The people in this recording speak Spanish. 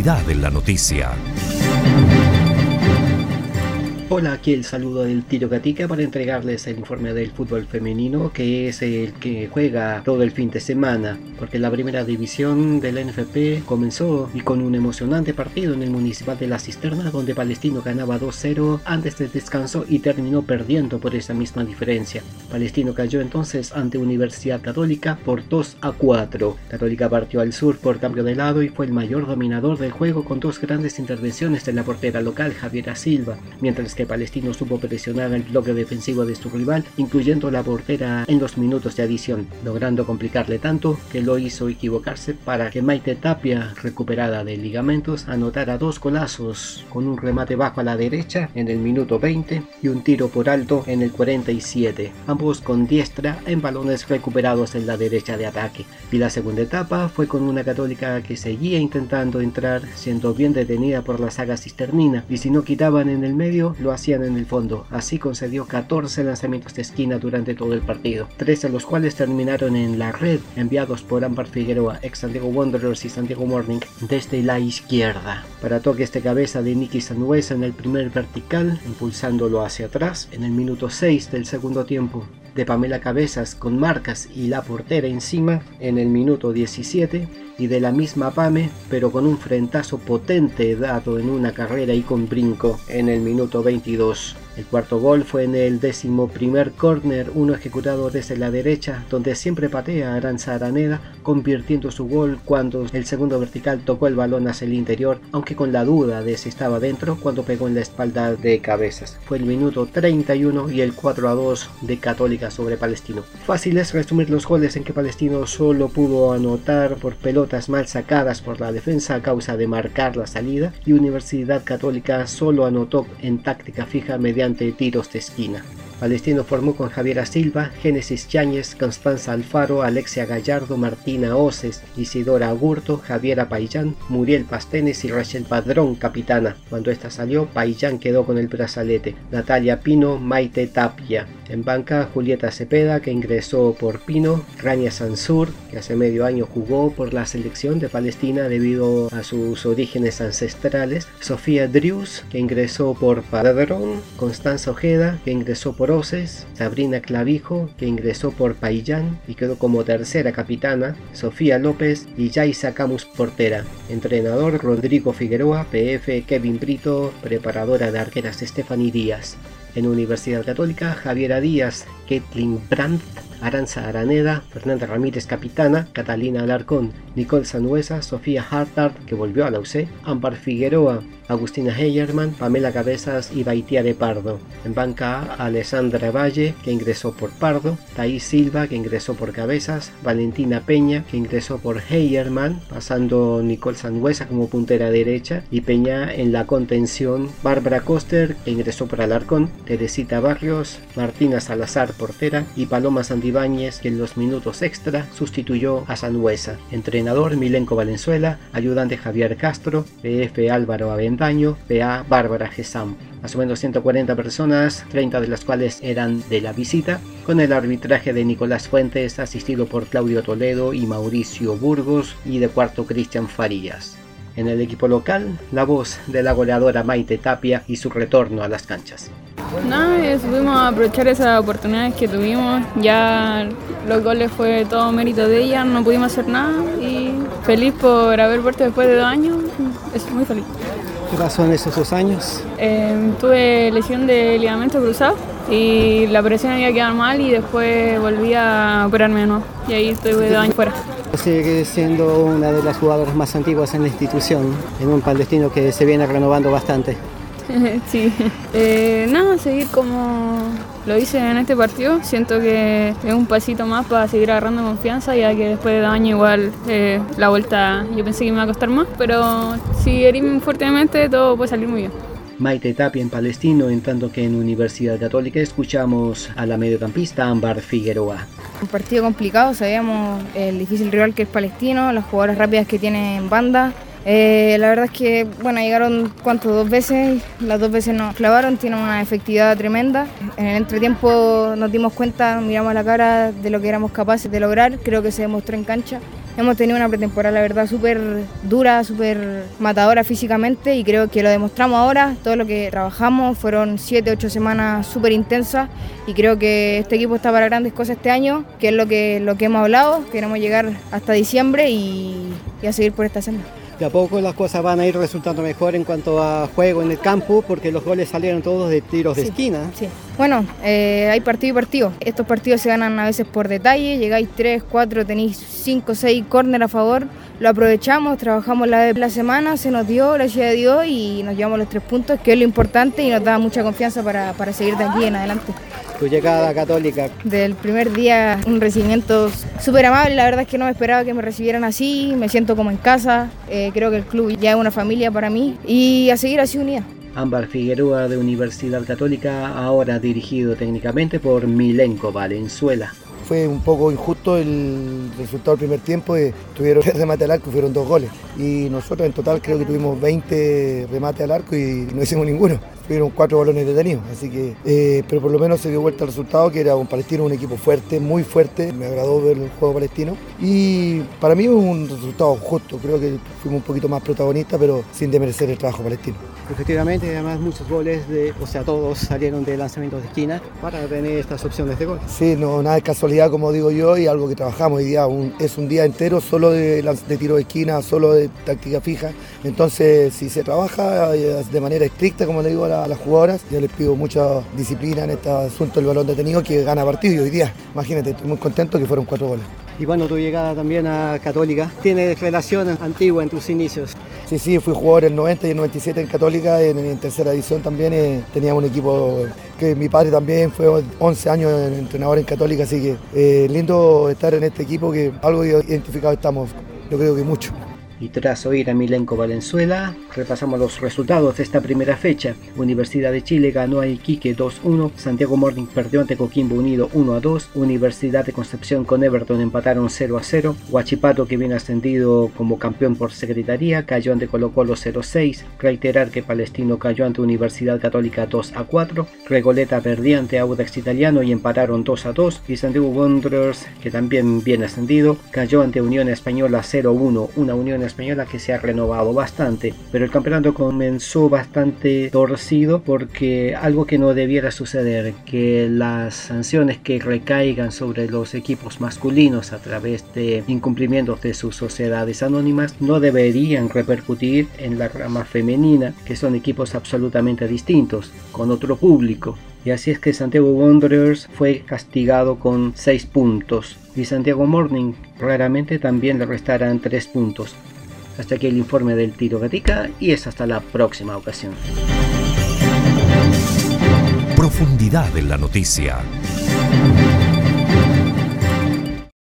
Actualidad en la noticia. Hola, aquí el saludo del Tiro Gatica para entregarles el informe del fútbol femenino, que es el que juega todo el fin de semana, porque la primera división de la NFP comenzó y con un emocionante partido en el Municipal de la Cisterna, donde Palestino ganaba 2-0 antes del descanso y terminó perdiendo por esa misma diferencia. Palestino cayó entonces ante Universidad Católica por 2-4. Católica partió al sur por cambio de lado y fue el mayor dominador del juego con dos grandes intervenciones de la portera local Javiera Silva, mientras que Palestino supo presionar el bloque defensivo de su rival, incluyendo la portera en los minutos de adición, logrando complicarle tanto que lo hizo equivocarse para que Maite Tapia, recuperada de ligamentos, anotara dos golazos con un remate bajo a la derecha en el minuto 20 y un tiro por alto en el 47, ambos con diestra en balones recuperados en la derecha de ataque. Y la segunda etapa fue con una Católica que seguía intentando entrar, siendo bien detenida por la saga cisternina, y si no quitaban en el medio, lo hacían en el fondo. Así concedió 14 lanzamientos de esquina durante todo el partido, 3 de los cuales terminaron en la red, enviados por Ámbar Figueroa, ex Santiago Wanderers y Santiago Morning, desde la izquierda, para toques de cabeza de Nikki Sanhuesa en el primer vertical, impulsándolo hacia atrás, en el minuto 6 del segundo tiempo, de Pamela Cabezas con marcas y la portera encima en el minuto 17, y de la misma Pame, pero con un frentazo potente dado en una carrera y con brinco en el minuto 22. El cuarto gol fue en el 11º córner, uno ejecutado desde la derecha, donde siempre patea Aranza Araneda, convirtiendo su gol cuando el segundo vertical tocó el balón hacia el interior, aunque con la duda de si estaba dentro cuando pegó en la espalda de Cabezas. Fue el minuto 31 y el 4-2 de Católica sobre Palestino. Fácil es resumir los goles en que Palestino solo pudo anotar por pelotas mal sacadas por la defensa a causa de marcar la salida, y Universidad Católica solo anotó en táctica fija mediante tiros de esquina. Palestino formó con Javiera Silva, Génesis Yáñez, Constanza Alfaro, Alexia Gallardo, Martina Oces, Isidora Agurto, Javiera Paillán, Muriel Pastenes y Rachel Padrón, capitana. Cuando esta salió, Paillán quedó con el brazalete. Natalia Pino, Maite Tapia. En banca, Julieta Cepeda, que ingresó por Pino, Rania Sansur, que hace medio año jugó por la selección de Palestina debido a sus orígenes ancestrales, Sofía Drius, que ingresó por Padrón, Constanza Ojeda, que ingresó por Oces, Sabrina Clavijo, que ingresó por Paillán y quedó como tercera capitana, Sofía López y Yaisa Camus portera. Entrenador Rodrigo Figueroa, PF Kevin Brito, preparadora de arqueras Stephanie Díaz. En Universidad Católica, Javiera Díaz, Caitlin Brandt, Aranza Araneda, Fernanda Ramírez capitana, Catalina Alarcón, Nicole Sanhuesa, Sofía Hartard, que volvió a la UC, Ámbar Figueroa, Agustina Heyerman, Pamela Cabezas y Baitia de Pardo. En banca A, Alessandra Valle, que ingresó por Pardo, Thaís Silva, que ingresó por Cabezas, Valentina Peña, que ingresó por Heyerman, pasando Nicole Sanhuesa como puntera derecha, y Peña en la contención, Bárbara Coster, que ingresó por Alarcón, Teresita Barrios, Martina Salazar portera y Paloma Santibáñez, que en los minutos extra sustituyó a Sanhuesa. Entrenador Milenko Valenzuela, ayudante Javier Castro, PF Álvaro Avendaño, PA Bárbara Gesam. Más o menos 140 personas, 30 de las cuales eran de la visita, con el arbitraje de Nicolás Fuentes, asistido por Claudio Toledo y Mauricio Burgos, y de cuarto Cristian Farías. En el equipo local, la voz de la goleadora Maite Tapia y su retorno a las canchas. Supimos aprovechar esas oportunidades que tuvimos, ya los goles fue todo mérito de ella, no pudimos hacer nada y feliz por haber vuelto después de 2 años, estoy muy feliz. ¿Qué pasó en esos 2 años? Tuve lesión de ligamento cruzado y la operación había quedado mal y después volví a operarme de nuevo y ahí estuve 2 años fuera. Sigue siendo una de las jugadoras más antiguas en la institución, en un Palestino que se viene renovando bastante. Sí, seguir como lo hice en este partido, siento que es un pasito más para seguir agarrando confianza, ya que después de 2 años igual la vuelta yo pensé que me iba a costar más, pero si herimos fuertemente todo puede salir muy bien. Maite Tapia en Palestino, en tanto que en Universidad Católica escuchamos a la mediocampista Ámbar Figueroa. Un partido complicado, sabíamos el difícil rival que es Palestino, las jugadoras rápidas que tiene en banda. La verdad es que llegaron 2 veces, las 2 veces nos clavaron, tienen una efectividad tremenda. En el entretiempo nos dimos cuenta, miramos a la cara de lo que éramos capaces de lograr, creo que se demostró en cancha. Hemos tenido una pretemporada, la verdad, súper dura, súper matadora físicamente y creo que lo demostramos ahora. Todo lo que trabajamos fueron 7-8 semanas súper intensas y creo que este equipo está para grandes cosas este año, que es lo que hemos hablado. Queremos llegar hasta diciembre y a seguir por esta senda. De a poco las cosas van a ir resultando mejor en cuanto a juego en el campo, porque los goles salieron todos de tiros de esquina. Sí. Bueno, hay partido y partido. Estos partidos se ganan a veces por detalle, llegáis 3, 4, tenéis 5, 6 córner a favor, lo aprovechamos, trabajamos la semana, se nos dio, gracias a Dios, y nos llevamos los 3 puntos, que es lo importante y nos da mucha confianza para seguir de aquí en adelante. Tu llegada a Católica. Del primer día, un recibimiento súper amable, la verdad es que no me esperaba que me recibieran así, me siento como en casa, creo que el club ya es una familia para mí y a seguir así unida. Ámbar Figueroa de Universidad Católica, ahora dirigido técnicamente por Milenko Valenzuela. Fue un poco injusto el resultado del primer tiempo, tuvieron 3 remates al arco y fueron 2 goles. Y nosotros en total creo que tuvimos 20 remates al arco y no hicimos ninguno. Fueron 4 balones detenidos, así que, pero por lo menos se dio vuelta el resultado, que era un Palestino, un equipo fuerte, muy fuerte. Me agradó ver el juego palestino y para mí fue un resultado justo. Creo que fuimos un poquito más protagonistas, pero sin desmerecer el trabajo palestino. Efectivamente, además muchos goles, todos salieron de lanzamientos de esquina para tener estas opciones de gol. Sí, no, nada de casualidad, como digo yo, y algo que trabajamos hoy día. Es un día entero solo de tiro de esquina, solo de táctica fija. Entonces, si se trabaja de manera estricta, como le digo a las jugadoras, yo les pido mucha disciplina en este asunto del balón detenido, que gana partido. Y hoy día, imagínate, estoy muy contento que fueron 4 goles. Y bueno, tu llegada también a Católica, ¿tienes relación antigua en tus inicios? Sí, fui jugador en el 90 y el 97 en Católica, en tercera división también. Teníamos un equipo que mi padre también fue 11 años entrenador en Católica, así que lindo estar en este equipo, que algo identificado estamos, yo creo que mucho. Y tras oír a Milenko Valenzuela, repasamos los resultados de esta primera fecha. Universidad de Chile ganó a Iquique 2-1, Santiago Morning perdió ante Coquimbo Unido 1-2, Universidad de Concepción con Everton empataron 0-0, Huachipato, que viene ascendido como campeón por secretaría, cayó ante Colo Colo 0-6, reiterar que Palestino cayó ante Universidad Católica 2-4, Recoleta perdió ante Audax Italiano y empataron 2-2, y Santiago Wanderers, que también viene ascendido, cayó ante Unión Española 0-1, una Unión Española que se ha renovado bastante, pero el campeonato comenzó bastante torcido, porque algo que no debiera suceder, que las sanciones que recaigan sobre los equipos masculinos a través de incumplimientos de sus sociedades anónimas no deberían repercutir en la rama femenina, que son equipos absolutamente distintos, con otro público. Y así es que Santiago Wanderers fue castigado con 6 puntos y Santiago Morning raramente también le restarán 3 puntos. Hasta aquí el informe del Tiro Gatica y es hasta la próxima ocasión. Profundidad en la noticia.